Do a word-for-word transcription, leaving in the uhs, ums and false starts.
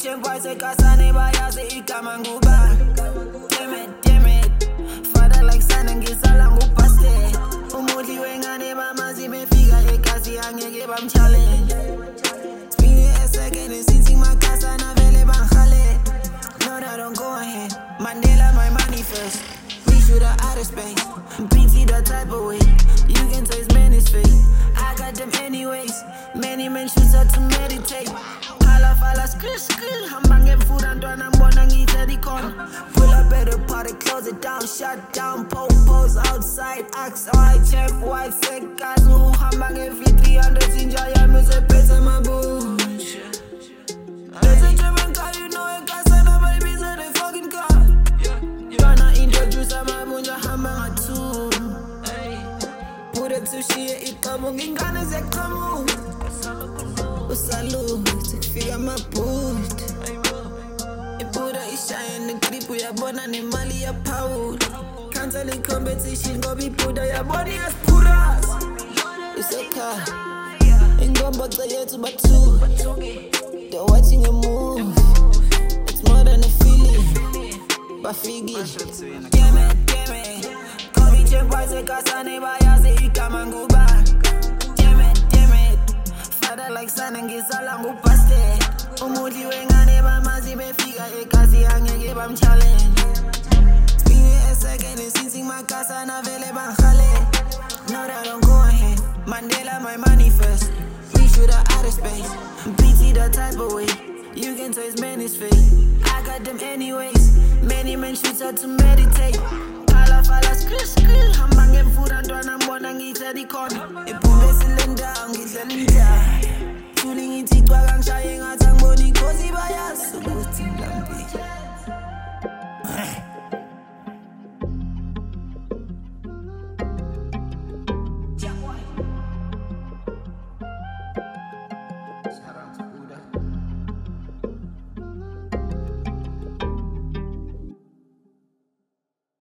Chemkwase kasane bayazi igama ngubani. Damn it, damn it. Father like son ngisala ngupaste. Umudli wengane bamazi befika ekasi angeke bamchallenge. Spinning a second since my casa na vele banjale. No, that don't go ahead. Mandela my manifest. Reach to the outer space. B T the type of way. You can taste many's face. I got them anyways. Many men choose to meditate. Fala fala skr skr. Hambange food and done and born and eat at the corner. Pull up at the party, close it down, shut down, po pose outside. Axe white chef, white sick guys who hambange fit three hundred in Jaya music pesa my bush. There's a German car, you know it got son of my business in the fucking car. Gonna introduce a mamunja hambanga too. Put it to she it come ngingane zekamu. Usalu sikufika maboost. Ibuda ishaya ngripu yabona nemali ya pound. Cancel the competition go be buda yabona yasipura. Iseka ingomba yethu bathu. They're watching a move. It's more than a feeling. Bafigi. Damn it, damn it. Call me Chemkwase kasane bayazi igama ngubani. Damn it, damn it. Father like son ngisala ngupaste. Umudli wengane bamazi befika ekasi angeke bamchallenge. Spinning a second since my casa na vele banjale. No, that don't go ahead. Mandela my manifest. Reach to the outer space. B T the type of way. You can taste many's face. I got them anyways. Many men choose to meditate. Fala fala skr skr. Hambange food and done and born and eat at the corner.